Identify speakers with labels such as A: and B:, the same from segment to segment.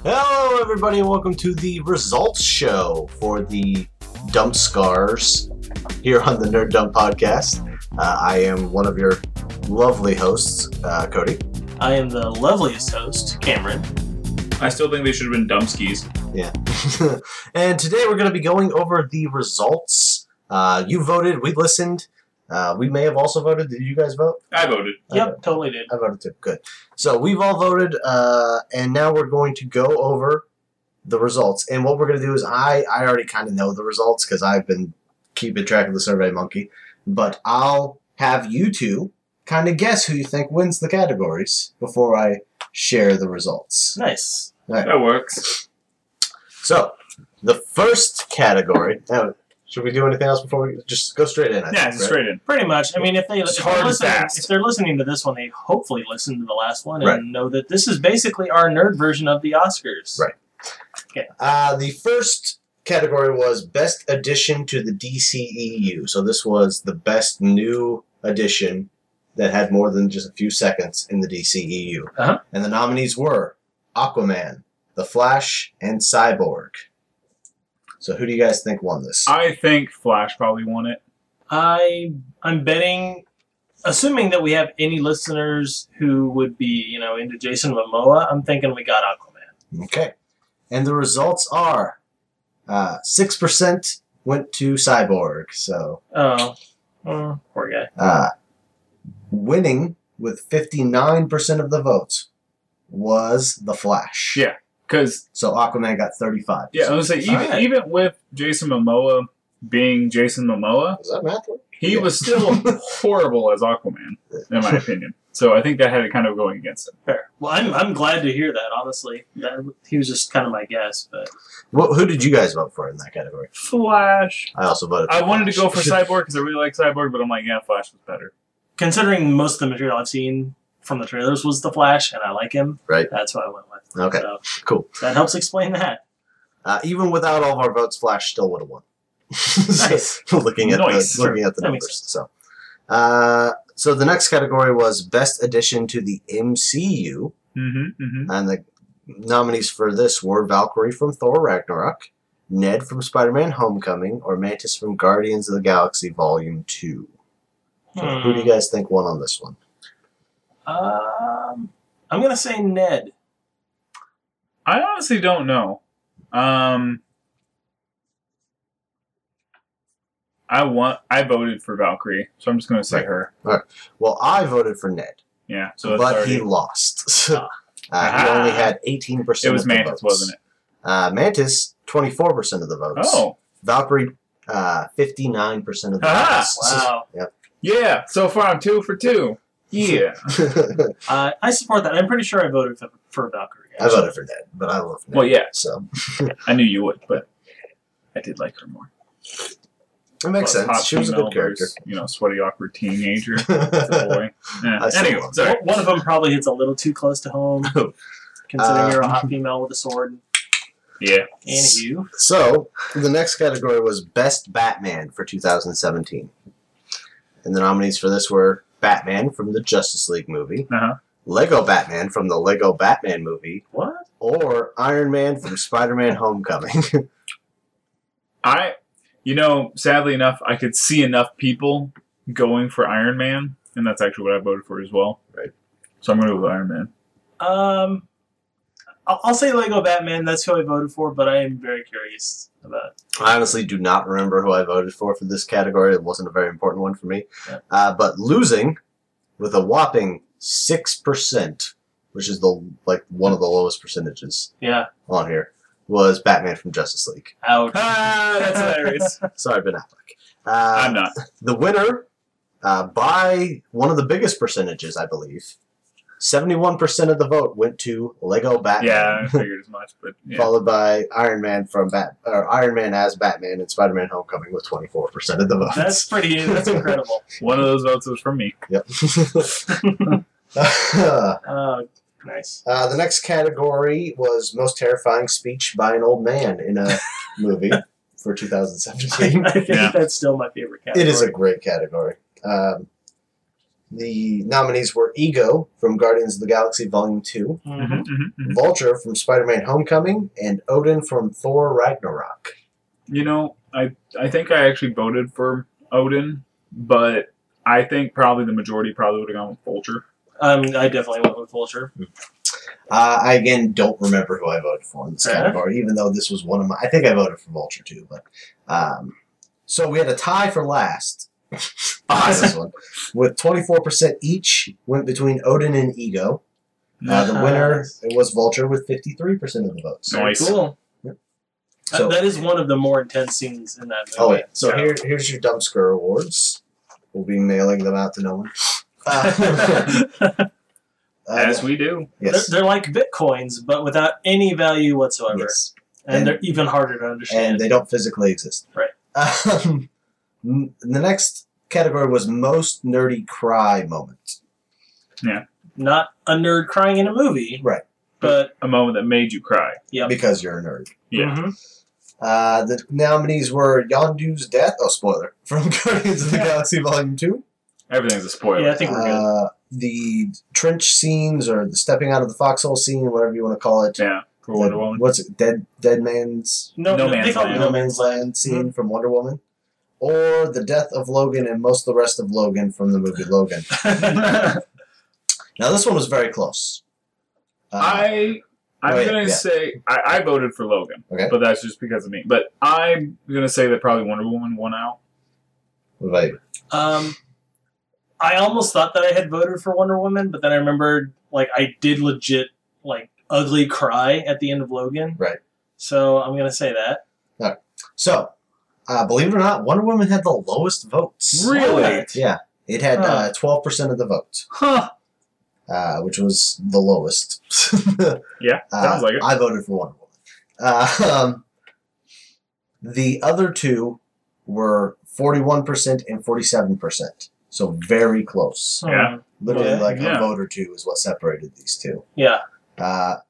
A: Hello, everybody, and welcome to the results show for the Dump Scars here on the Nerd Dump Podcast. I am one of your lovely hosts, Cody.
B: I am the loveliest host, Cameron.
C: I still think they should have been Dumpskis.
A: Yeah. And today we're going to be going over the results. You voted, we listened. We may have also voted. Did you guys vote?
C: I voted.
B: Yep, totally did.
A: I voted too. Good. So we've all voted, and now we're going to go over the results. And what we're going to do is I already kind of know the results because I've been keeping track of the Survey Monkey. But I'll have you two kind of guess who you think wins the categories before I share the results.
B: Nice.
A: All right.
C: That works.
A: So the first category. Now, should we do anything else before we just go straight in? I
C: Yeah,
A: think, right?
C: straight in.
B: Pretty much. I mean, if they're listening to this one, they hopefully listened to the last one and
A: Right.
B: know that this is basically our nerd version of the Oscars.
A: Right.
B: Okay.
A: The first category was Best Addition to the DCEU. So this was the best new addition that had more than just a few seconds in the DCEU.
B: Uh-huh.
A: And the nominees were Aquaman, The Flash, and Cyborg. So who do you guys think won this?
C: I think Flash probably won it.
B: I'm betting, assuming that we have any listeners who would be, into Jason Momoa, I'm thinking we got Aquaman.
A: Okay. And the results are 6% went to Cyborg. So
B: Poor guy.
A: winning with 59% of the votes was The Flash.
C: Yeah, because
A: So Aquaman got 35.
C: I was gonna say
B: Alright.
C: even with Jason Momoa being Jason Momoa,
A: Is that math?
C: he was still horrible as Aquaman, in my opinion. So I think that had it kind of going against him.
B: Fair. Well, I'm glad to hear that, honestly. He was just kind of my guess, but...
A: Well, who did you guys vote for in that category?
C: Flash.
A: I also voted for
C: I wanted to go for
A: Flash.
C: Cyborg because I really like Cyborg, but I'm like, yeah, Flash was better.
B: Considering most of the material I've seen from the trailers was The Flash, and I like him,
A: Right.
B: that's what I went with.
A: Okay,
B: So
A: cool.
B: that helps explain that.
A: Even without all of our votes, Flash still would have won.
B: Nice.
A: looking at
C: Nice.
A: the
B: That makes
A: numbers. So the next category was Best Addition to the MCU. And the nominees for this were Valkyrie from Thor Ragnarok, Ned from Spider-Man Homecoming, or Mantis from Guardians of the Galaxy Volume 2. So who do you guys think won on this one?
B: I'm going to say Ned.
C: I honestly don't know. I voted for Valkyrie, so I'm just going to say
A: Right.
C: her.
A: Well, I voted for Ned,
C: Yeah, so that's
A: but
C: already,
A: he lost. He
C: Ah.
A: only had 18%
C: it was
A: of the
C: Mantis,
A: votes.
C: wasn't it?
A: Mantis, 24% of the votes.
C: Oh,
A: Valkyrie, 59% of the
C: Ah.
A: votes.
B: Wow.
C: yeah. So far, I'm 2 for 2. Yeah.
B: I support that. I'm pretty sure I voted for Valkyrie.
A: I voted for Ned, but I love Ned.
C: Well, yeah.
A: So
C: I knew you would, but I did like her more.
A: it makes
C: Plus,
A: sense.
C: hot
A: She was a
C: female
A: good character.
C: versus, sweaty, awkward teenager. It's a boy. Yeah.
A: I still
C: Anyway,
A: love
C: sorry.
B: One of them probably hits a little too close to home, considering you're a
A: Um,
B: hot female with a sword.
C: Yeah.
B: And you.
A: So, the next category was Best Batman for 2017. And the nominees for this were Batman from the Justice League movie,
C: Uh-huh.
A: Lego Batman from the Lego Batman movie,
B: What?
A: or Iron Man from Spider-Man Homecoming.
C: Sadly enough, I could see enough people going for Iron Man, and that's actually what I voted for as well.
A: Right.
C: So I'm going to go with Iron Man.
B: I'll say Lego Batman. That's who I voted for, but I am very curious about it.
A: I honestly do not remember who I voted for this category. It wasn't a very important one for me.
B: Yeah.
A: But losing with a whopping 6%, which is one of the lowest percentages
B: Yeah.
A: on here, was Batman from Justice League.
B: Ouch.
C: That's hilarious.
A: Sorry, Ben Affleck.
C: I'm not.
A: The winner, by one of the biggest percentages, I believe, 71% of the vote went to Lego Batman.
C: Yeah, I figured as much, but yeah.
A: Followed by Iron Man Iron Man as Batman and Spider-Man Homecoming with 24% of the votes.
B: That's incredible.
C: One of those votes was from me.
A: Yep.
B: Nice.
A: The next category was Most Terrifying Speech by an Old Man in a Movie for 2017.
B: I think
C: Yeah.
B: that's still my favorite category.
A: It is a great category. The nominees were Ego from Guardians of the Galaxy Volume 2,
B: Mhm.
A: Vulture from Spider-Man Homecoming, and Odin from Thor Ragnarok.
C: You know, I think I actually voted for Odin, but I think probably the majority probably would have gone with Vulture.
B: I definitely went with Vulture.
A: I again don't remember who I voted for in this
B: Fair.
A: category, even though this was one of my. I think I voted for Vulture too, but so we had a tie for last. This one with 24% each went between Odin and Ego. The winner it was Vulture with 53% of the votes.
C: Nice.
B: Cool.
A: So-
B: That is one of the more intense scenes in that movie.
A: Oh yeah. So
C: Yeah.
A: here's your Dumpsker awards. We'll be mailing them out to no one.
C: As we do.
A: Yes.
B: They're like Bitcoins, but without any value whatsoever.
A: Yes.
B: And they're even harder to understand.
A: And they don't physically exist.
B: Right.
A: The next category was most nerdy cry moment.
B: Not a nerd crying in a movie.
A: Right.
B: But,
C: A moment that made you cry.
B: yep.
A: Because you're a nerd.
C: Yeah.
B: Mhm.
A: The nominees were Yondu's death. Oh, spoiler. From Guardians of the Galaxy Volume 2.
C: Everything's a spoiler.
B: Yeah, I think we're good.
A: The trench scenes or the stepping out of the foxhole scene, whatever you want to call it.
C: Yeah, for Wonder Woman.
A: What's it? Dead Man's
B: No,
C: No
B: they
C: Man's
B: call it
C: Land.
A: No Man's Land scene from Wonder Woman. Or the death of Logan and most of the rest of Logan from the movie Logan. Now, this one was very close.
C: I'm
A: Wait,
C: gonna
A: yeah.
C: say I voted for Logan,
A: Okay.
C: but that's just because of me. But I'm gonna say that probably Wonder Woman won out.
A: What about you?
B: I almost thought that I had voted for Wonder Woman, but then I remembered, like, I did legit, like, ugly cry at the end of Logan.
A: Right.
B: So I'm going to say that.
A: So, believe it or not, Wonder Woman had the lowest votes.
C: Really?
B: What?
A: Yeah. It had
B: Huh.
A: 12% of the vote,
C: Huh?
A: which was the lowest.
C: Yeah, sounds like it.
A: I voted for Wonder Woman. The other two were 41% and 47%. So very close.
C: Yeah.
A: Literally
B: Okay.
A: like
C: Yeah.
A: a vote or two is what separated these two.
B: Yeah.
A: The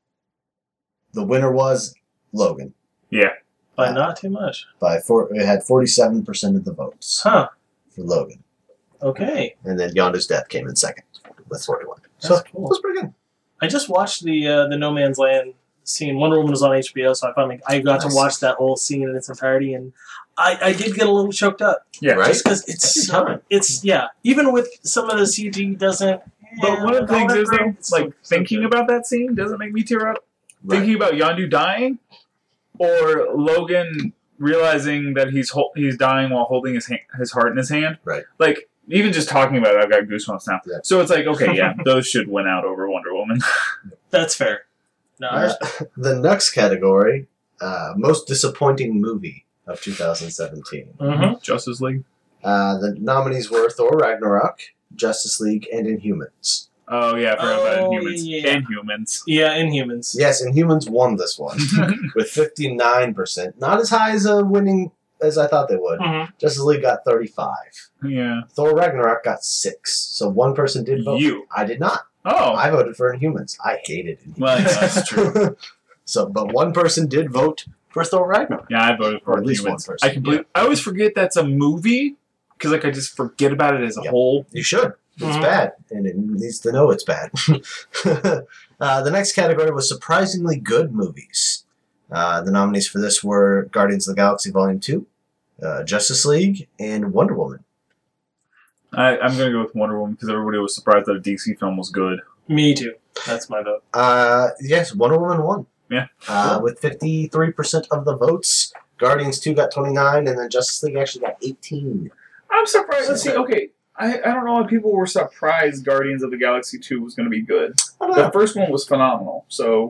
A: winner was Logan.
B: By not too much.
A: It had 47% of the votes
B: Huh.
A: for Logan.
B: Okay.
A: And then Yondu's death came in second with 41.
B: That's
A: So it
B: cool.
A: was pretty good.
B: I just watched the No Man's Land scene. Wonder Woman was on HBO, so I got to
A: Nice.
B: watch that whole scene in its entirety, and I did get a little choked up.
C: Yeah,
A: Right?
B: Just because it's
A: Every
B: so,
A: time.
B: it's, yeah, even with some of the CG doesn't.
C: But one of the things is, though,
B: it's so-
C: like,
B: so
C: thinking
B: good.
C: about that scene doesn't make me tear up.
A: Right.
C: Thinking about Yondu dying, or Logan realizing that he's dying while holding his heart in his hand.
A: Right.
C: Like, even just talking about it, I've got goosebumps now.
A: Yeah.
C: So it's like, okay, yeah, those should win out over Wonder Woman.
B: That's fair. No, I
A: The next category, most disappointing movie of 2017.
B: Mhm.
C: Justice League.
A: The nominees were Thor Ragnarok, Justice League, and Inhumans.
C: Oh yeah, I forgot about
B: Oh,
C: Inhumans.
B: yeah.
C: Inhumans.
B: Yeah, Inhumans.
A: Yes, Inhumans won this one with 59%. Not as high as a winning as I thought they would.
B: Mhm.
A: Justice League got 35.
C: Yeah.
A: Thor Ragnarok got 6. So one person did vote.
C: You.
A: I did not.
C: Oh.
A: I voted for Inhumans. I hated Inhumans.
C: Well, yeah, that's true.
A: So, but one person did vote for Thor Ragnarok.
C: Yeah, I voted for
A: Or at least
C: Inhumans.
A: one person,
C: I completely. I always forget that's a movie because like I just forget about it as a
A: Yep.
C: whole.
A: You should. It's
B: Mhm.
A: bad, and it needs to know it's bad. The next category was surprisingly good movies. The nominees for this were Guardians of the Galaxy Volume 2, Justice League, and Wonder Woman.
C: I'm gonna go with Wonder Woman because everybody was surprised that a DC film was good.
B: Me too. That's my vote.
A: Yes, Wonder Woman won.
C: Yeah.
A: With 53% of the votes. Guardians 2 got 29, and then Justice League actually got 18.
C: I'm surprised. See, okay, I don't know why people were surprised Guardians of the Galaxy 2 was going to be good.
A: I don't
C: The
A: know.
C: first one was phenomenal. So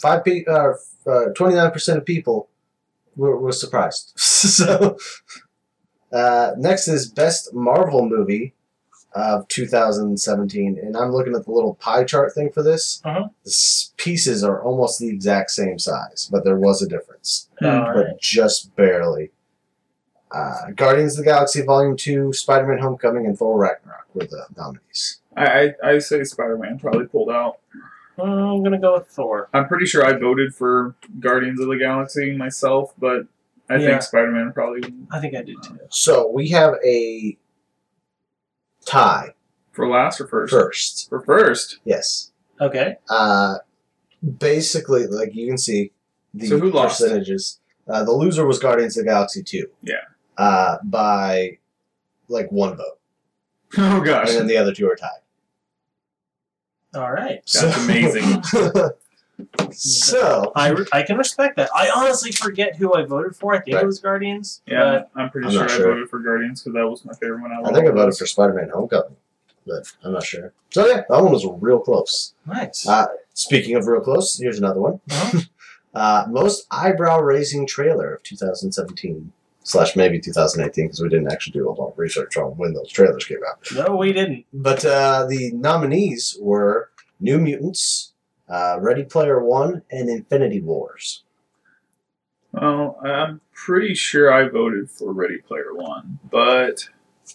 A: 29% of people were surprised. So, next is Best Marvel Movie of 2017, and I'm looking at the little pie chart thing for this.
B: Uh-huh.
A: The pieces are almost the exact same size, but there was a difference,
C: Hmm.
B: All
A: but
B: right.
A: just barely. Guardians of the Galaxy Volume 2, Spider-Man Homecoming, and Thor Ragnarok were the nominees.
C: I say Spider-Man probably pulled out.
B: I'm gonna go with Thor.
C: I'm pretty sure I voted for Guardians of the Galaxy myself, but I
B: Yeah.
C: think Spider-Man probably.
B: I think I did too.
A: So we have a tie
C: For last or first?
A: First.
C: For first.
A: Yes.
B: Okay.
A: Basically, like you can see the
C: So who lost?
A: percentages. The loser was Guardians of the Galaxy 2.
C: Yeah.
A: By like 1 vote.
C: Oh gosh.
A: And then the other two are tied.
B: All right.
C: That's amazing.
A: So
B: I can respect that. I honestly forget who I voted for. I think
A: Right.
B: it was Guardians.
C: Yeah, I'm pretty
A: I'm
C: sure
A: not
C: I
A: sure.
C: voted for Guardians because that was my favorite one.
A: I think I voted for Spider-Man Homecoming, but I'm not sure. So yeah, that one was real close.
B: Nice.
A: Speaking of real close, here's another one.
B: Uh-huh.
A: Most eyebrow-raising trailer of 2017 / maybe 2018 because we didn't actually do a lot of research on when those trailers came out.
B: No, we didn't.
A: But the nominees were New Mutants, Ready Player One, and Infinity Wars.
C: Well, I'm pretty sure I voted for Ready Player One, but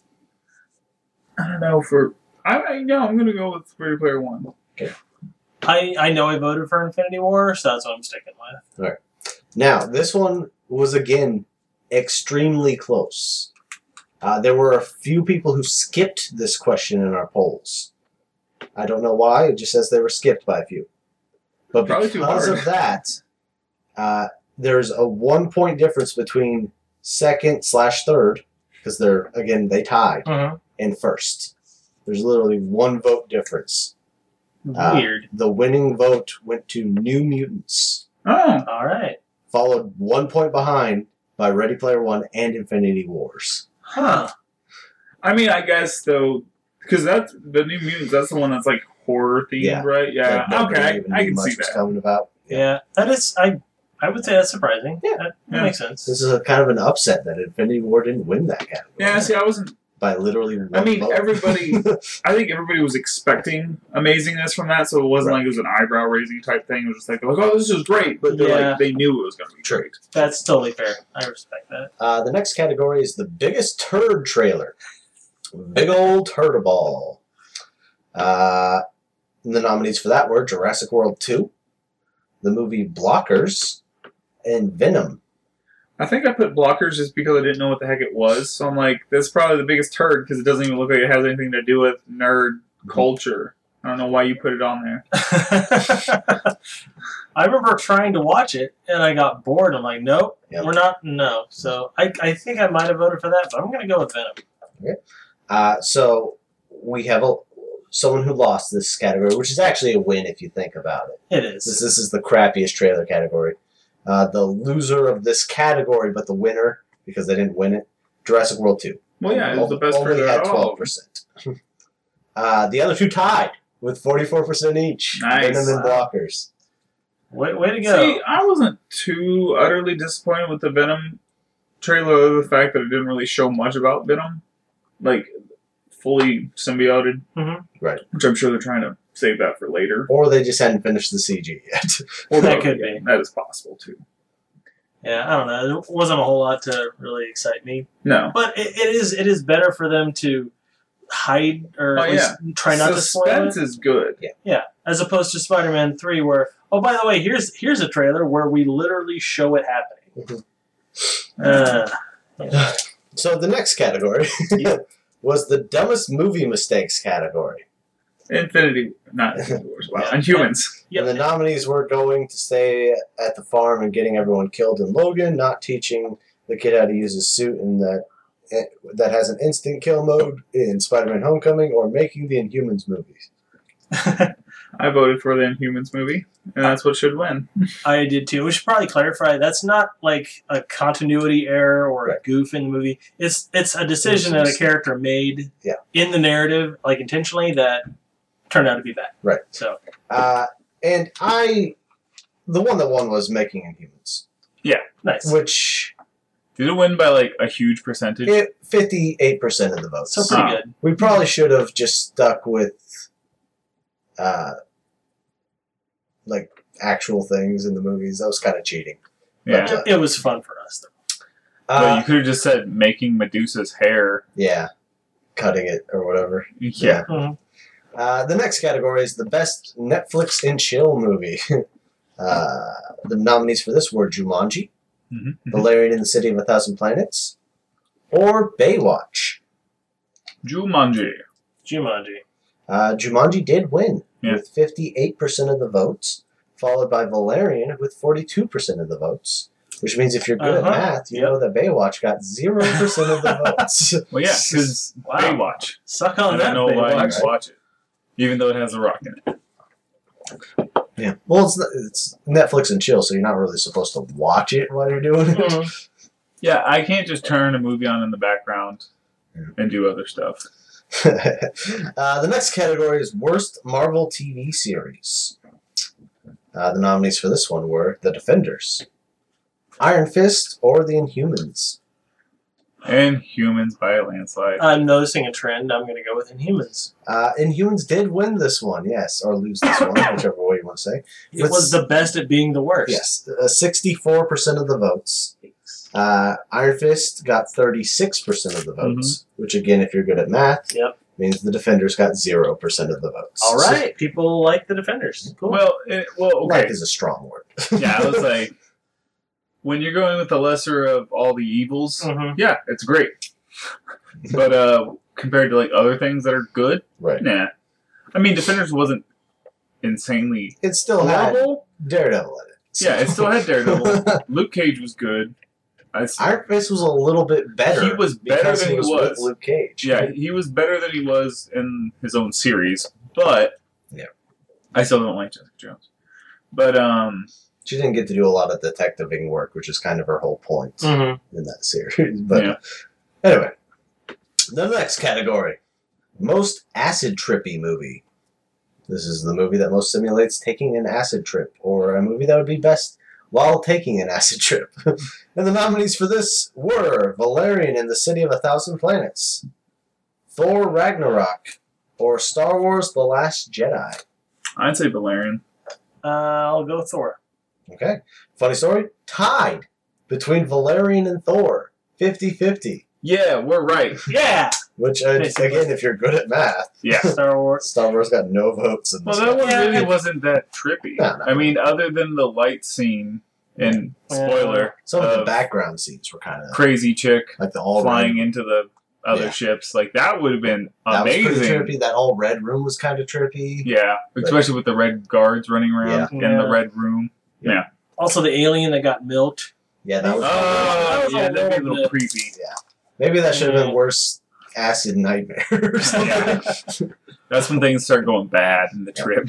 C: I don't know for. I'm gonna go with Ready Player One.
B: I know I voted for Infinity War, so that's what I'm sticking with.
A: Now, this one was again extremely close. There were a few people who skipped this question in our polls. I don't know why. It just says they were skipped by a few. But
C: Probably too
A: because
C: hard.
A: of that, there's a 1 point difference between second / third, because they tied,
B: Uh-huh.
A: and first. There's literally 1 vote difference.
B: Weird.
A: The winning vote went to New Mutants,
C: Oh,
B: All right.
A: followed 1 point behind by Ready Player One and Infinity Wars.
B: Huh.
C: I mean, I guess though, because that's the New Mutants. That's the one that's like horror themed,
A: Yeah.
C: right? Yeah.
A: That nobody
C: Okay,
A: even
C: I
A: knew
C: can
A: much
C: see
A: was
C: that.
A: coming about.
B: Yeah. That is. I would say that's surprising.
A: Yeah.
B: That
C: Yeah.
B: makes sense.
A: This is a kind of an upset that Infinity War didn't win that category.
C: Yeah. See, I wasn't.
A: By literally one
C: I mean,
A: vote.
C: everybody. I think everybody was expecting amazingness from that, so it wasn't
A: Right.
C: like it was an eyebrow raising type thing. It was just like, they're like, oh, this is great, but they're
B: Yeah.
C: like, they knew it was going to be
A: True.
C: great.
B: That's totally fair. I respect that.
A: The next category is the biggest turd trailer. Big old turtiball. The nominees for that were Jurassic World 2, the movie Blockers, and Venom.
C: I think I put Blockers just because I didn't know what the heck it was. So I'm like, that's probably the biggest turd because it doesn't even look like it has anything to do with nerd culture. I don't know why you put it on there.
B: I remember trying to watch it and I got bored. I'm like, nope,
A: Yep.
B: we're not. No. So I think I might have voted for that, but I'm going to go with Venom.
A: So we have someone who lost this category, which is actually a win if you think about it.
B: It is.
A: This is the crappiest trailer category. The loser of this category, but the winner, because they didn't win it, Jurassic World 2.
C: Well, yeah, it was the best
A: Only
C: trailer
A: had
C: at all.
A: 12%. The other two tied with 44% each.
C: Nice.
A: Venom and Blockers.
B: Way to go.
C: See, I wasn't too utterly disappointed with the Venom trailer, other than the fact that it didn't really show much about Venom. Like, fully symbioted.
B: Mhm.
A: Right.
C: Which I'm sure they're trying to save that for later.
A: Or they just hadn't finished the CG yet.
C: Or
B: That
C: both.
B: could
C: Yeah,
B: be.
C: That is possible, too.
B: Yeah, I don't know. There wasn't a whole lot to really excite me.
C: No.
B: But it is better for them to hide or
C: Oh,
B: at least try not to spoil
C: Suspense
B: it.
C: is good.
B: Yeah, as opposed to Spider-Man 3 where, oh, by the way, here's a trailer where we literally show it happening. Yeah.
A: So the next category was the dumbest movie mistakes category.
C: Not Infinity Wars. Wow.
B: Yeah.
C: And Humans.
B: Yep.
A: And the nominees were going to stay at the farm and getting everyone killed in Logan, not teaching the kid how to use his suit and that has an instant kill mode in Spider-Man Homecoming, or making the Inhumans movies.
C: I voted for the Inhumans movie, and that's what should win.
B: I did too. We should probably clarify that's not like a continuity error or a
A: Right.
B: goof in the movie. It's a decision that a character made
A: Yeah.
B: in the narrative, like intentionally, that turned out to be bad.
A: Right.
B: So
A: And the one that won was making Inhumans,
B: nice.
A: which
C: Did it win by like a huge percentage?
A: hit 58% of the votes.
B: So pretty
C: Oh.
B: good.
A: We probably should have just stuck with like actual things in the movies. That was kind of cheating.
C: Yeah.
A: But,
B: It was fun for us though.
C: Well, you could have just said making Medusa's hair.
A: Yeah, cutting it or whatever.
C: Yeah.
B: Mhm.
A: The next category is the best Netflix and chill movie. The nominees for this were Jumanji,
C: Mm-hmm.
A: Valerian in the City of a Thousand Planets, or Baywatch.
C: Jumanji.
B: Jumanji.
A: Jumanji did win
C: Yeah.
A: with 58% of the votes, followed by Valerian with 42% of the votes. Which means if you're good at math, you know that Baywatch got 0% of the votes.
C: Well, yeah, because
B: Wow.
C: Baywatch.
B: Suck on
C: I
B: that,
C: don't know why
B: Baywatch.
C: you watch it, even though it has a rock in it.
A: Yeah. Well, it's Netflix and chill, so you're not really supposed to watch it while you're doing it.
B: Mhm.
C: Yeah, I can't just turn a movie on in the background and do other stuff.
A: The next category is Worst Marvel TV Series. The nominees for this one were The Defenders, Iron Fist, or The Inhumans.
C: And Humans by a landslide.
B: I'm noticing a trend. I'm going to go with Inhumans.
A: Inhumans did win this one, yes, or lose this one, whichever way you want to say.
B: It was the best at being the worst.
A: Yes, 64% of the votes. Iron Fist got 36% of the votes, which again, if you're good at math, means the Defenders got 0% of the votes.
B: All right, people like the Defenders. Cool.
C: Well, okay.
A: Like is a strong word.
C: Yeah, I was like, when you're going with the lesser of all the evils, yeah, it's great. But compared to like other things that are good,
A: right?
C: Nah. I mean, Defenders wasn't insanely.
A: It still
C: horrible.
A: had Daredevil in it. So.
C: Yeah, it still had Daredevil. Luke Cage was good.
A: Iron Fist was a little bit better.
C: He was better than he was
A: with Luke Cage.
C: Yeah, he was better than he was in his own series, but I still don't like Jessica Jones. But
A: she didn't get to do a lot of detectiving work, which is kind of her whole point in that series. But anyway, the next category: most acid trippy movie. This is the movie that most simulates taking an acid trip, or a movie that would be best while taking an acid trip. And the nominees for this were Valerian and the City of a Thousand Planets, Thor Ragnarok, or Star Wars The Last Jedi.
C: I'd say Valerian.
B: I'll go Thor.
A: Okay. Funny story, tied between Valerian and Thor, 50-50.
C: Yeah, we're right.
B: Yeah!
A: Which, again, if you're good at math,
B: Star Wars
A: got no votes in this
C: that one
B: Yeah,
C: really wasn't that trippy.
A: No,
C: I mean, other than the light scene and spoiler,
A: some of the background scenes were kind of
C: crazy chick
A: like the all
C: flying into the other ships. Like that would have been amazing.
A: That was pretty trippy. That whole red room was kind of trippy.
C: Yeah, especially with the red guards running around in the red room. Yeah.
B: Also, the alien that got milked.
A: Yeah, that was.
C: That'd be a little creepy.
A: Yeah, maybe that should have been worse. Acid nightmares.
C: That's when things start going bad in the trip.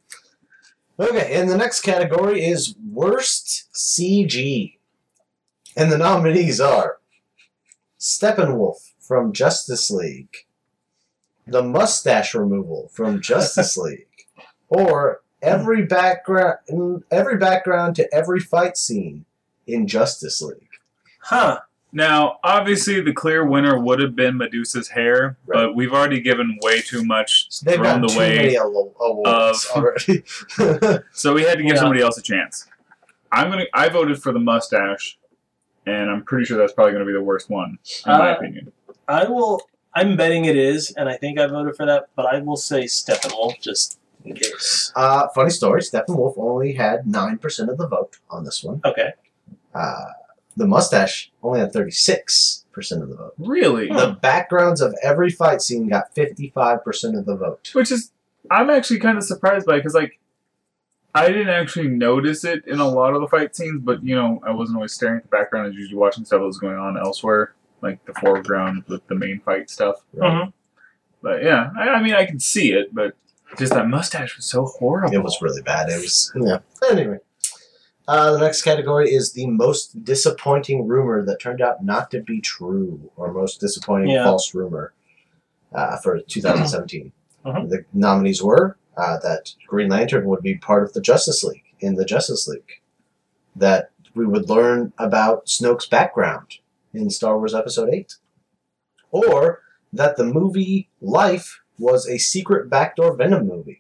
A: Okay, and the next category is worst CG. And the nominees are Steppenwolf from Justice League, the mustache removal from Justice League, or every background to every fight scene in Justice League.
B: Huh.
C: Now, obviously, the clear winner would have been Medusa's hair, but we've already given way too much thrown the way
A: awards already.
C: So we had to give somebody else a chance. I voted for the mustache, and I'm pretty sure that's probably going to be the worst one, in my opinion.
B: I'm betting it is, and I think I voted for that, but I will say Steppenwolf just in case.
A: Funny story, Steppenwolf only had 9% of the vote on this one.
B: Okay.
A: The mustache only had 36% of the vote.
C: Really?
A: The backgrounds of every fight scene got 55% of the vote.
C: Which is, I'm actually kind of surprised by, because, like, I didn't actually notice it in a lot of the fight scenes, but, you know, I wasn't always staring at the background. I was usually watching stuff that was going on elsewhere, like the foreground with the main fight stuff.
A: Right?
C: But, yeah, I mean, I can see it, but just that mustache was so horrible.
A: It was really bad. It was, Anyway. The next category is the most disappointing rumor that turned out not to be true, or most disappointing false rumor for 2017. The nominees were that Green Lantern would be part of the Justice League, in the Justice League, that we would learn about Snoke's background in Star Wars Episode 8, or that the movie Life was a secret backdoor Venom movie.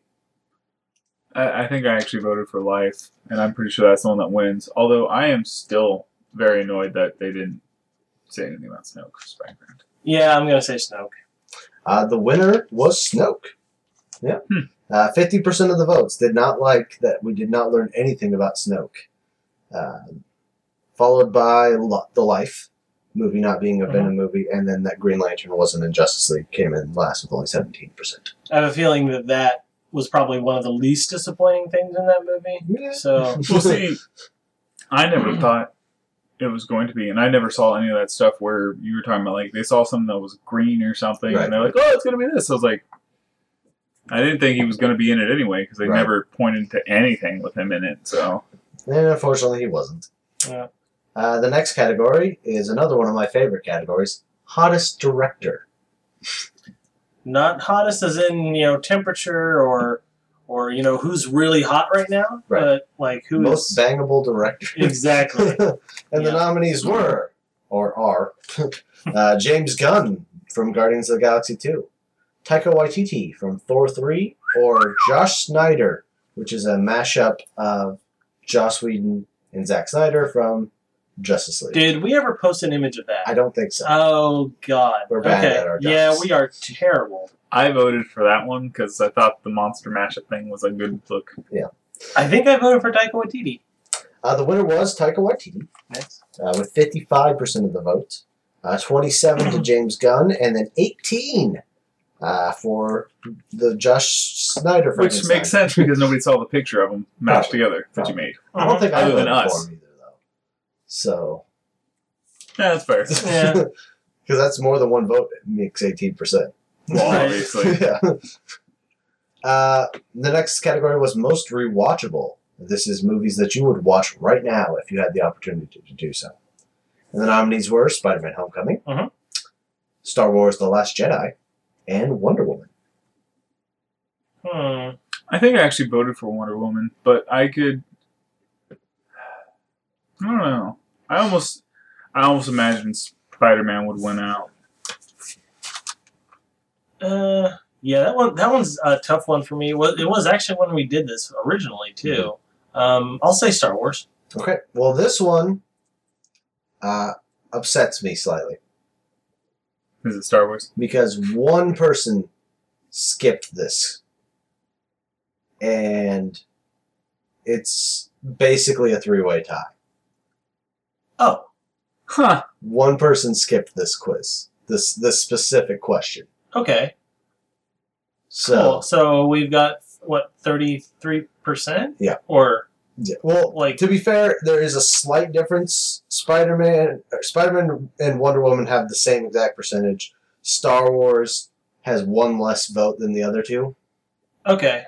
C: I think I actually voted for Life, and I'm pretty sure that's the one that wins. Although I am still very annoyed that they didn't say anything about Snoke's background.
B: Yeah, I'm going to say Snoke.
A: The winner was Snoke. Yeah. 50% of the votes did not like that we did not learn anything about Snoke. Followed by The Life, movie not being a
B: Mhm.
A: Venom movie, and then that Green Lantern wasn't in Justice League came in last with only 17%.
B: I have a feeling that was probably one of the least disappointing things in that movie.
A: Yeah.
B: So
C: Well, see, I never thought it was going to be, and I never saw any of that stuff where you were talking about, like, they saw something that was green or something,
A: Right.
C: and they're like, oh, it's going to be this. I was like, I didn't think he was going to be in it anyway, because they
A: Right.
C: never pointed to anything with him in it, so.
A: And unfortunately, he wasn't.
B: yeah.
A: The next category is another one of my favorite categories: hottest director.
B: Not hottest as in, temperature or who's really hot right now,
A: Right.
B: but like who
A: Most
B: is
A: bangable director.
B: exactly.
A: And the
B: Yeah.
A: nominees were, or are, James Gunn from Guardians of the Galaxy 2, Taika Waititi from Thor 3, or Josh Snyder, which is a mashup of Joss Whedon and Zack Snyder from Justice League.
B: Did we ever post an image of that?
A: I don't think so.
B: Oh God.
A: We're bad
B: okay.
A: at our
B: Yeah,
A: jobs.
B: we are terrible.
C: I voted for that one because I thought the monster mashup thing was a good look.
B: I think I voted for Taika Waititi.
A: The winner was Taika Waititi
B: Next.
A: with 55% of the vote, 27 to James Gunn, and then 18 for the Josh Snyder
C: Which
A: Frankenstein.
C: makes sense because nobody saw the picture of them mashed
A: Probably.
C: together that you made.
A: I don't think I
C: Other than
A: voted
C: us.
A: for him either, though. So,
C: Yeah, that's fair.
B: Yeah.
A: because that's more than one vote. It makes 18%.
C: Well,
B: Right.
C: obviously.
A: Yeah. The next category was most rewatchable. This is movies that you would watch right now if you had the opportunity to do so. And the nominees were Spider-Man: Homecoming,
B: Mhm.
A: Star Wars: The Last Jedi, and Wonder Woman.
B: Hmm.
C: I think I actually voted for Wonder Woman, but I could. I don't know. I almost imagined Spider-Man would win out.
B: Yeah, that one's a tough one for me. It was actually when we did this originally too. I'll say Star Wars.
A: Okay, well, this one upsets me slightly
C: Is it Star Wars?
A: because one person skipped this, and it's basically a three-way tie.
B: Oh,
C: Huh.
A: One person skipped this quiz, this specific question.
B: okay.
A: So,
B: Cool. So we've got what 33%?
A: Yeah.
B: Or
A: yeah. Well,
B: like
A: to be fair, there is a slight difference. Spider-Man and Wonder Woman have the same exact percentage. Star Wars has one less vote than the other two.
B: okay.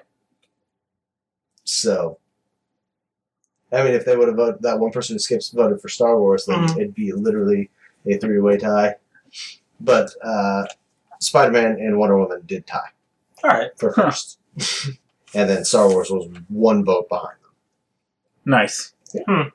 A: So, I mean, if they would have voted, that one person who skips voted for Star Wars, then
B: Mhm.
A: it'd be literally a three-way tie. But Spider-Man and Wonder Woman did tie
B: All right.
A: for first. And then Star Wars was one vote behind
C: Nice.
A: them.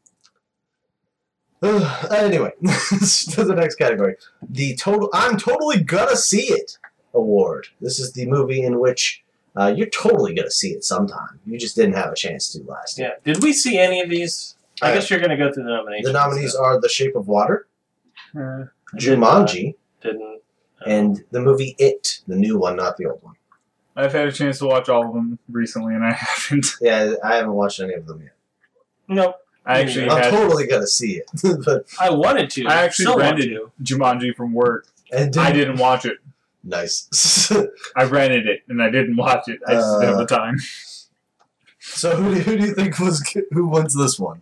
A: Anyway, to the next category. I'm Totally Gonna See It award. This is the movie in which you're totally gonna see it sometime. You just didn't have a chance to last year.
B: Yeah. Did we see any of these? I guess you're going to go through the nominations.
A: The nominees are The Shape of Water,
C: Uh,
B: I did
A: Jumanji,
B: Didn't.
A: and the movie It, the new one, not the old one.
C: I've had a chance to watch all of them recently, and I haven't.
A: Yeah, I haven't watched any of them yet.
B: Nope.
C: I actually
A: I'm
C: had
A: totally gonna see it, but
B: I wanted to.
C: I actually
B: Still want
C: rented
B: to.
C: Jumanji from work.
A: and
C: I didn't watch it.
A: Nice.
C: I rented it, and I didn't watch it. I just didn't have the time.
A: So who do you think who wins this one?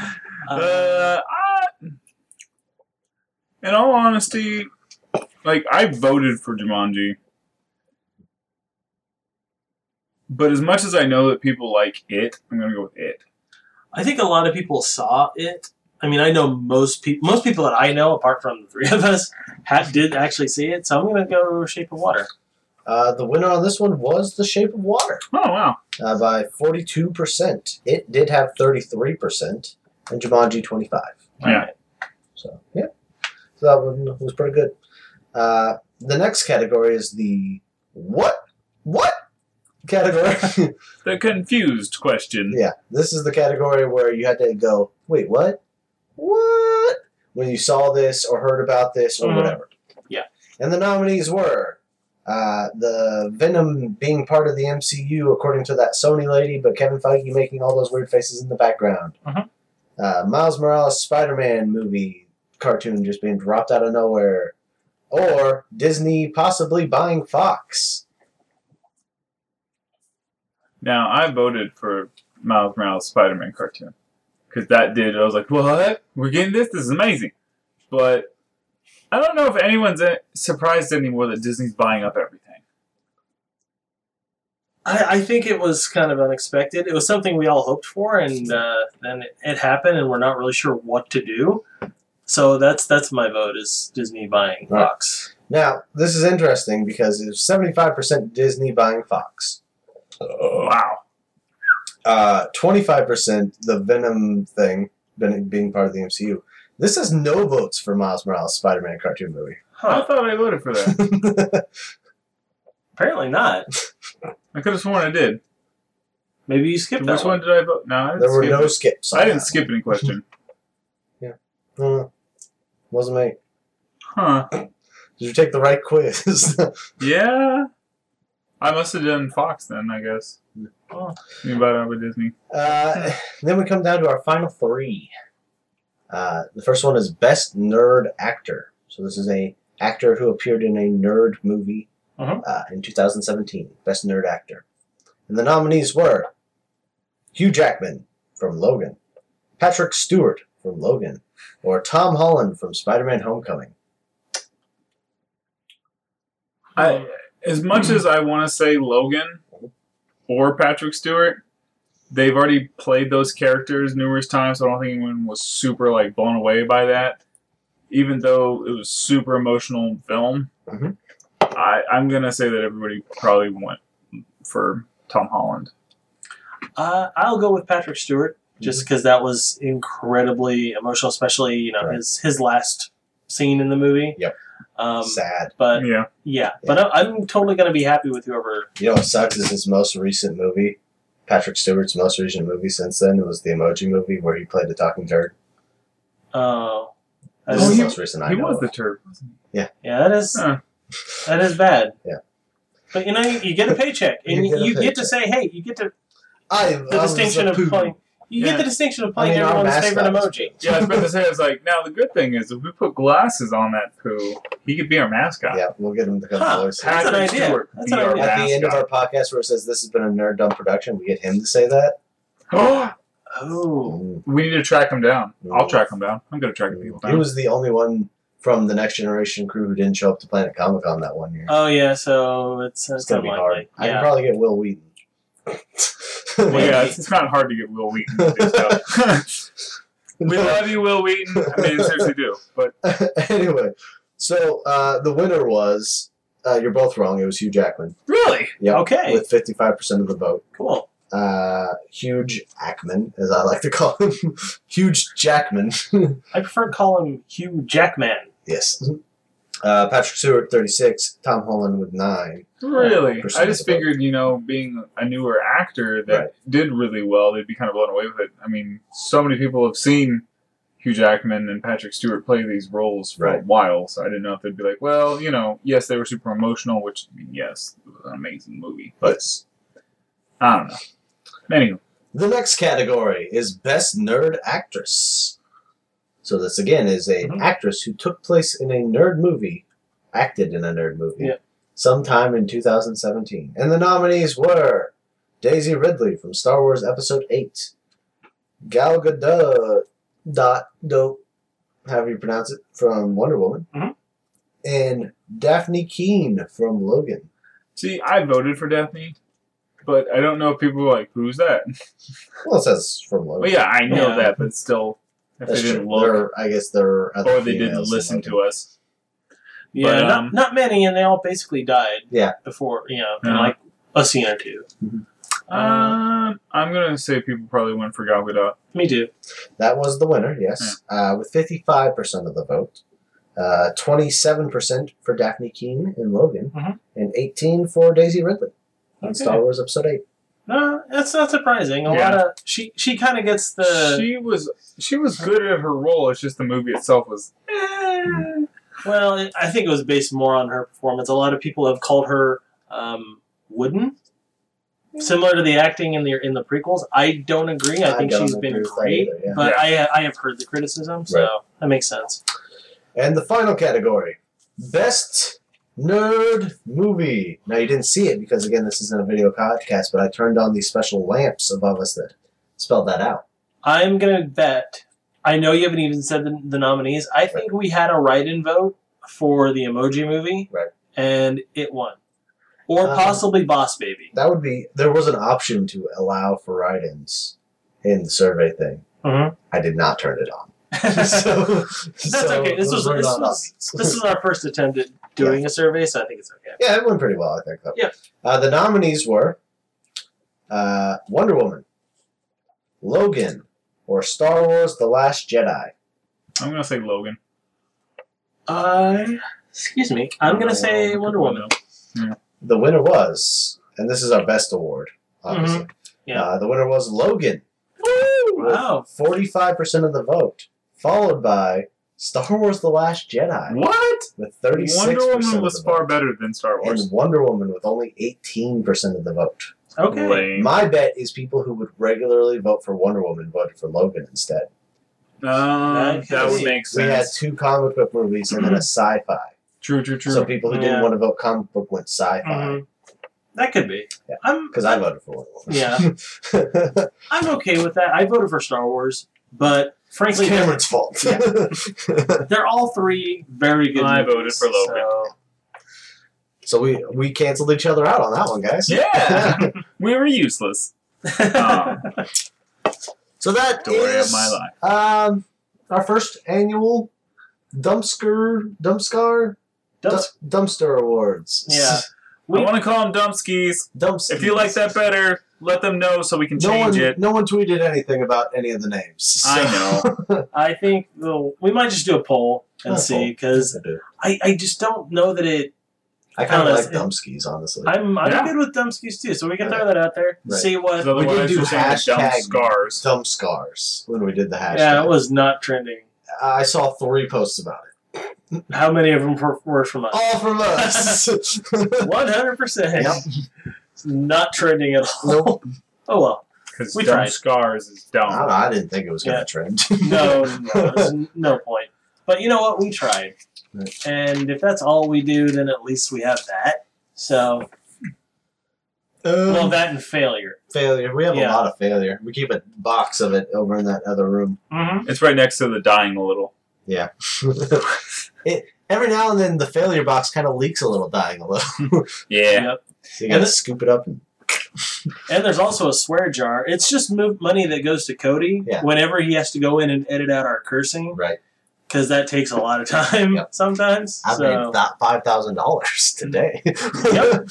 C: In all honesty, like, I voted for Jumanji. But as much as I know that people like it, I'm going to go with it.
B: I think a lot of people saw it. I mean, I know most people that I know, apart from the three of us, did actually see it. So I'm going to go Shape of Water.
A: The winner on this one was The Shape of Water
C: Oh, wow.
A: by 42%. It did have 33%, and Jumanji 25%.
C: Yeah.
A: So yeah, so that one was pretty good. The next category is the what category.
C: The confused question.
A: Yeah, this is the category where you had to go, wait, what? What? When you saw this or heard about this or
B: Mhm.
A: whatever.
B: Yeah.
A: And the nominees were the Venom being part of the MCU, according to that Sony lady, but Kevin Feige making all those weird faces in the background.
B: Mhm.
A: Miles Morales' Spider-Man movie, cartoon just being dropped out of nowhere, or Disney possibly buying Fox.
C: Now, I voted for Miles Morales Spider-Man cartoon. Because that did, I was like, what? We're getting this? This is amazing. But I don't know if anyone's surprised anymore that Disney's buying up everything.
B: I think it was kind of unexpected. It was something we all hoped for, and then it happened, and we're not really sure what to do. So that's my vote, is Disney buying Fox.
A: Now, this is interesting because it's 75% Disney buying Fox.
C: Wow.
A: 25% the Venom thing being part of the MCU. This has no votes for Miles Morales Spider-Man cartoon movie.
C: I thought I voted for that.
B: Apparently not.
C: I could have sworn I did.
B: Maybe you skipped that
C: Which one did I vote? No, I didn't
A: There were
C: skip
A: no
C: it.
A: skips.
C: I didn't skip any question.
A: Wasn't me.
C: Huh.
A: Did you take the right quiz?
C: Yeah. I must have done Fox then, I guess.
B: Oh.
C: You bought it with Disney.
A: Then we come down to our final three. The first one is Best Nerd Actor. So this is a actor who appeared in a nerd movie in 2017. Best Nerd Actor. And the nominees were Hugh Jackman from Logan, Patrick Stewart from Logan, or Tom Holland from Spider-Man Homecoming.
C: As much as I want to say Logan or Patrick Stewart, they've already played those characters numerous times, so I don't think anyone was super blown away by that. Even though it was super emotional film, I'm gonna say that everybody probably went for Tom Holland.
B: I'll go with Patrick Stewart, just because that was incredibly emotional, especially his last scene in the movie.
A: Yep. Sad.
B: But yeah. But I'm totally going to be happy with whoever.
A: You know what sucks is his most recent movie, Patrick Stewart's most recent movie since then, it was the Emoji Movie where he played a talking turd.
B: Oh.
A: This is the most recent I know.
C: He was
A: of.
C: the turd, wasn't he?
A: Yeah.
B: Yeah, that is bad.
A: Yeah.
B: But you get a paycheck, and you get to say, hey, you get to the distinction of playing. You get the distinction of playing everyone's favorite emoji.
C: Yeah, I was about to say, I was like, now the good thing is, if we put glasses on that poo, he could be our mascot.
A: Yeah, we'll get him to come voice.
B: That's an idea.
C: Stewart
B: That's
C: be
B: an
C: our
B: idea.
A: At the end of our podcast where it says this has been a Nerd Dump production, we get him to say that.
B: Oh.
C: We need to track him down. I'll track him down. I'm good at tracking people down.
A: He was the only one from the Next Generation crew who didn't show up to Planet Comic Con that one year.
B: Oh, yeah, so it's
A: It's going to be hard. I can probably get Will Wheaton.
C: Well, yeah, it's not hard to get Will Wheaton to do stuff. We love you, Will Wheaton. I mean, seriously do. But
A: anyway, so the winner was, you're both wrong, it was Hugh Jackman.
B: Really?
A: Yep,
B: Okay.
A: with 55% of the vote.
B: Cool.
A: Huge Jackman, as I like to call him. Huge Jackman.
B: I prefer to call him Hugh Jackman.
A: Yes. Patrick Stewart, 36. Tom Holland with 9.
C: really, I just
A: of the vote.
C: figured, being a newer actor that did really well, they'd be kind of blown away with it. I mean, so many people have seen Hugh Jackman and Patrick Stewart play these roles for a while, so I didn't know if they'd be like, well, yes, they were super emotional, which, yes, it was an amazing movie. But I don't know. Anyway.
A: The next category is Best Nerd Actress. So this, again, is an actress who took place in a nerd movie, acted in a nerd movie, sometime in 2017. And the nominees were Daisy Ridley from Star Wars Episode 8, Gal Gadot, however you pronounce it, from Wonder Woman, and Daphne Keane from Logan.
C: See, I voted for Daphne, but I don't know if people were like, who's that?
A: Well, it says from Logan.
C: Well, yeah, I know that, but still, if
A: That's
C: they didn't
A: true.
C: look,
A: I guess there are other
C: or they didn't
A: females
C: listen
A: in
C: to us.
B: Yeah,
C: But,
B: not many, and they all basically died.
A: Yeah.
B: Before, in like a scene or two.
C: I'm gonna say people probably went for Gal Gadot.
B: Me too.
A: That was the winner, yes, with 55% of the vote. 27% for Daphne Keane in Logan, and 18% for Daisy Ridley in Star Wars Episode 8.
B: No, that's not surprising. A lot of she kind of gets the.
C: She was good at her role. It's just the movie itself was.
B: Well, I think it was based more on her performance. A lot of people have called her wooden, similar to the acting in the prequels. I don't agree. I think she's been great, but I have heard the criticism, so that makes sense.
A: And the final category, Best Nerd Movie. Now, you didn't see it because, again, this isn't a video podcast, but I turned on these special lamps above us that spelled that out.
B: I'm going to bet, I know you haven't even said the nominees, I think we had a write-in vote for the Emoji Movie,
A: Right.
B: and it won. Or possibly Boss Baby.
A: That would be, there was an option to allow for write-ins in the survey thing.
B: Mm-hmm.
A: I did not turn it on.
B: That's okay. This
A: those were not
B: was our first attempt at doing a survey, so I think it's okay.
A: Yeah, it went pretty well, I think. Though.
B: Yeah.
A: The nominees were Wonder Woman, Logan, or Star Wars: The Last Jedi.
C: I'm gonna say Logan.
B: Excuse me. I'm gonna say Wonder Woman.
C: Yeah.
A: The winner was, and this is our best award, obviously.
B: Yeah.
A: The winner was Logan.
B: Woo! Wow.
A: 45% of the vote, followed by Star Wars: The Last Jedi.
C: What?
A: With 36%.
C: Wonder Woman
A: of
C: was
A: the
C: far
A: vote.
C: better than Star Wars.
A: And Wonder Woman with only 18% of the vote.
B: Okay.
C: Lame.
A: My bet is people who would regularly vote for Wonder Woman voted for Logan instead.
C: That would make
A: We had
C: sense.
A: 2 comic book movies and then a sci-fi.
C: True.
A: So people who didn't
B: Yeah.
A: want to vote comic book went sci-fi.
B: Mhm. That could be.
A: Yeah.
B: I'm
A: Because I voted for Wonder Woman.
B: Yeah. I'm okay with that. I voted for Star Wars, but
A: It's
B: frankly,
A: Cameron's fault.
B: they're all 3 very good.
C: I
B: movies,
C: voted for Logan.
A: So we canceled each other out on that one, guys.
C: Yeah, we were useless.
A: So that
C: Story
A: is
C: of my life.
A: our first annual Dumpster Awards.
B: Yeah.
C: I want to call them Dumpskis.
A: Dumpskis.
C: If you like that better, let them know so we can change it.
A: No one tweeted anything about any of the names. So.
C: I know.
B: I think we might just do a poll and see, because
A: I do.
B: I just don't know that it.
A: I kind of
B: Unless
A: like
B: it-
A: Dumpskis, honestly.
B: I'm
C: Yeah.
B: good with Dumpskis too, so we can throw that out there.
A: Right.
B: See what.
C: So
A: We did
C: otherwise
A: do
C: we're saying the dumb
A: hashtag
C: scars.
A: Dumb scars when we did the hashtag.
B: Yeah, it was not trending.
A: I saw 3 posts about it.
B: How many of them were from us?
A: All from us.
B: 100%.
A: Yep.
B: It's not trending at all.
A: Nope.
B: Oh well.
C: Because
B: We
C: dumb
B: tried.
C: scars is dumb.
A: I didn't think it was going to
B: Yeah.
A: trend.
B: No, there's no point. But you know what? We tried.
A: Right.
B: And if that's all we do, then at least we have that. So, well, that and failure.
A: Failure. We have
B: Yeah.
A: a lot of failure. We keep a box of it over in that other room.
B: Mm-hmm.
C: It's right next to the dying a little.
A: Yeah. Every now and then the failure box kind of leaks a little, dying a little.
C: Yeah.
B: Yep.
A: So you got to
B: And
A: scoop it up. And
B: And there's also a swear jar. It's just money that goes to Cody
A: Yeah.
B: whenever he has to go in and edit out our cursing,
A: right.
B: because that takes a lot of time
A: Yep.
B: sometimes.
A: I
B: So,
A: made that $5,000 today.
B: Yep.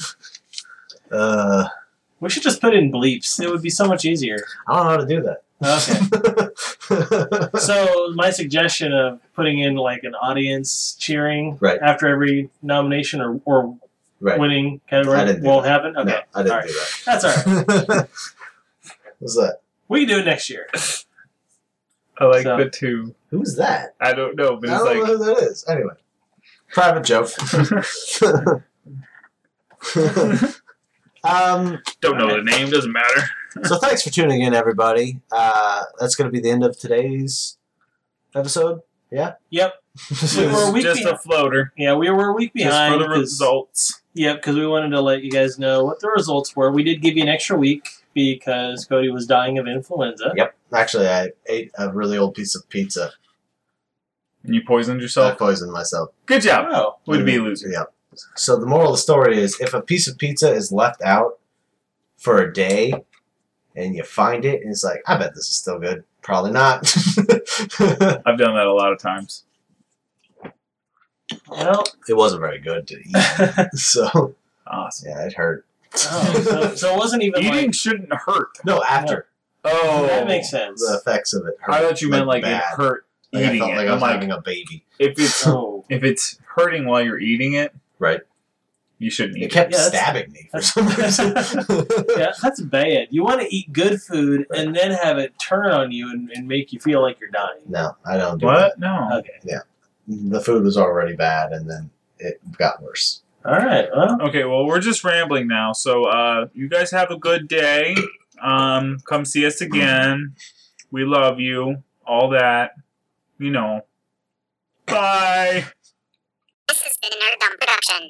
B: we should just put in bleeps. It would be so much easier.
A: I don't know how to do that.
B: Okay. So my suggestion of putting in like an audience cheering
A: Right.
B: after every nomination or
A: Right.
B: winning
A: I
B: category
A: didn't do
B: won't
A: that.
B: happen? Okay.
A: No, I didn't
B: All right.
A: do that.
B: That's all right.
A: What's that?
B: We can do it next year.
C: I like
B: So-
C: the 2.
A: Who's that?
C: I don't know, but
A: I
C: it's
A: don't know
C: like.
A: who that is. Anyway. Private joke.
C: Don't know the name, doesn't matter.
A: So thanks for tuning in, everybody. That's going to be the end of today's episode. Yeah?
B: Yep. We were a week
C: Just
B: behind.
C: a floater.
B: Yeah, we were a week
C: Just
B: behind.
C: for the
B: 'cause-
C: results.
B: Yep, because we wanted to let you guys know what the results were. We did give you an extra week because Cody was dying of influenza.
A: Yep. Actually, I ate a really old piece of pizza.
C: And you poisoned
A: I
C: yourself.
A: poisoned myself.
C: Good job.
B: Oh.
C: Way to be a loser.
A: Yep. So the moral of the story is, if a piece of pizza is left out for a day and you find it and it's like, I bet this is still good. Probably not.
C: I've done that a lot of times.
B: Well,
A: It wasn't very good to eat. So,
C: Awesome.
A: yeah, it hurt.
B: so it wasn't even
C: Eating
B: like
C: shouldn't hurt.
A: No, after.
C: Oh.
B: that makes sense.
A: The effects of it hurt.
C: I thought you meant like it
A: bad.
C: hurt
A: Like, I
C: eating
A: felt
C: it.
A: like I
C: I'm
A: was
C: like,
A: having a baby.
C: if it's
B: Oh,
C: if it's hurting while you're eating it,
A: Right.
C: you shouldn't eat
A: It kept
B: Yeah, that's-
A: stabbing me for some reason.
B: yeah, that's bad. You want to eat good food
A: Right.
B: and then have it turn on you and make you feel like you're dying.
A: No, I don't
C: it.
A: do
C: What? No.
B: Okay.
A: that. The food was already bad, and then it got worse.
B: All right. Well,
C: Okay, well, we're just rambling now. So, you guys have a good day. Come see us again. We love you. All that. You know. Bye.
D: This has been a Nerd Dumb production.